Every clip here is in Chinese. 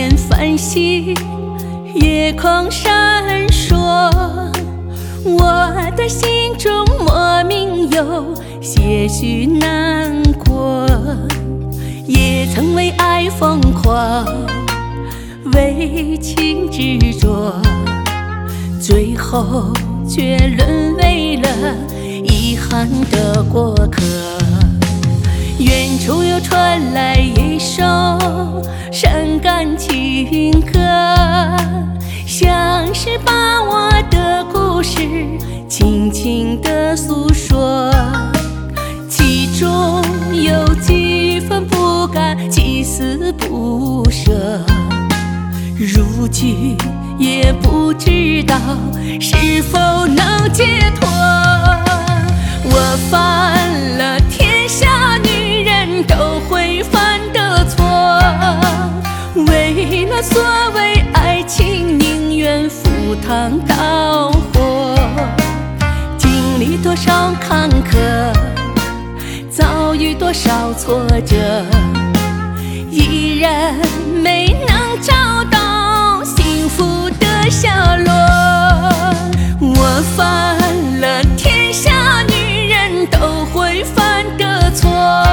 年繁星，夜空闪烁，我的心中莫名有些许难过。也曾为爱疯狂，为情执着，最后却沦为了遗憾的过客。远处又传来一首伤感情歌，像是把我的故事轻轻地诉说，其中有几分不甘，几丝不舍。如今也不知道是否能解脱。我犯了天下女人都会犯的错，为了所谓爱情宁愿赴汤蹈火，经历多少坎坷，遭遇多少挫折，依然没能找到幸福的下落。我犯了天下女人都会犯的错，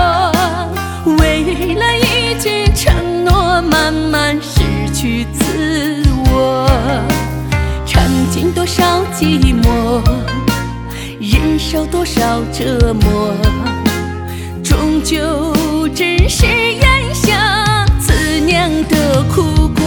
为了一句承诺慢慢失去自我，尝尽多少寂寞，忍受多少折磨，终究只是咽下自酿的苦果。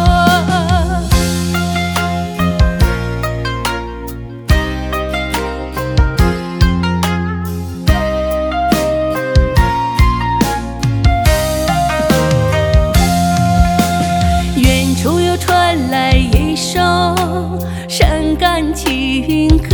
远处又传来一首伤感情歌，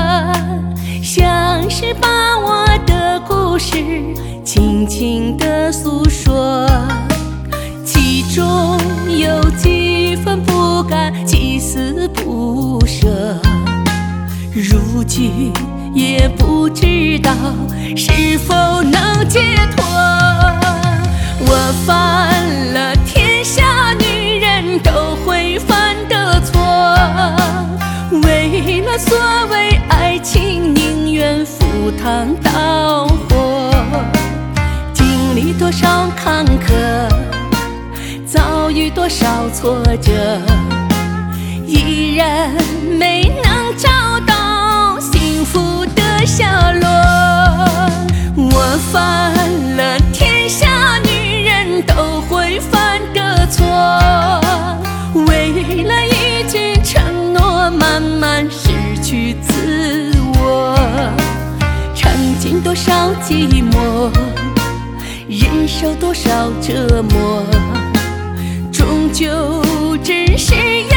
像是把我的故事轻轻地诉说，其中有几分不甘，几丝不舍。如今也不知道是否能解脱。我犯了天下女人都会犯的错，为了所谓爱情宁愿赴汤蹈火，经历多少坎坷，遭遇多少挫折，依然没能找到幸福的下落。我犯了天下女人都会犯的错，为了一句承诺慢慢失去自我，尝尽多少寂寞，忍受多少折磨，终究只是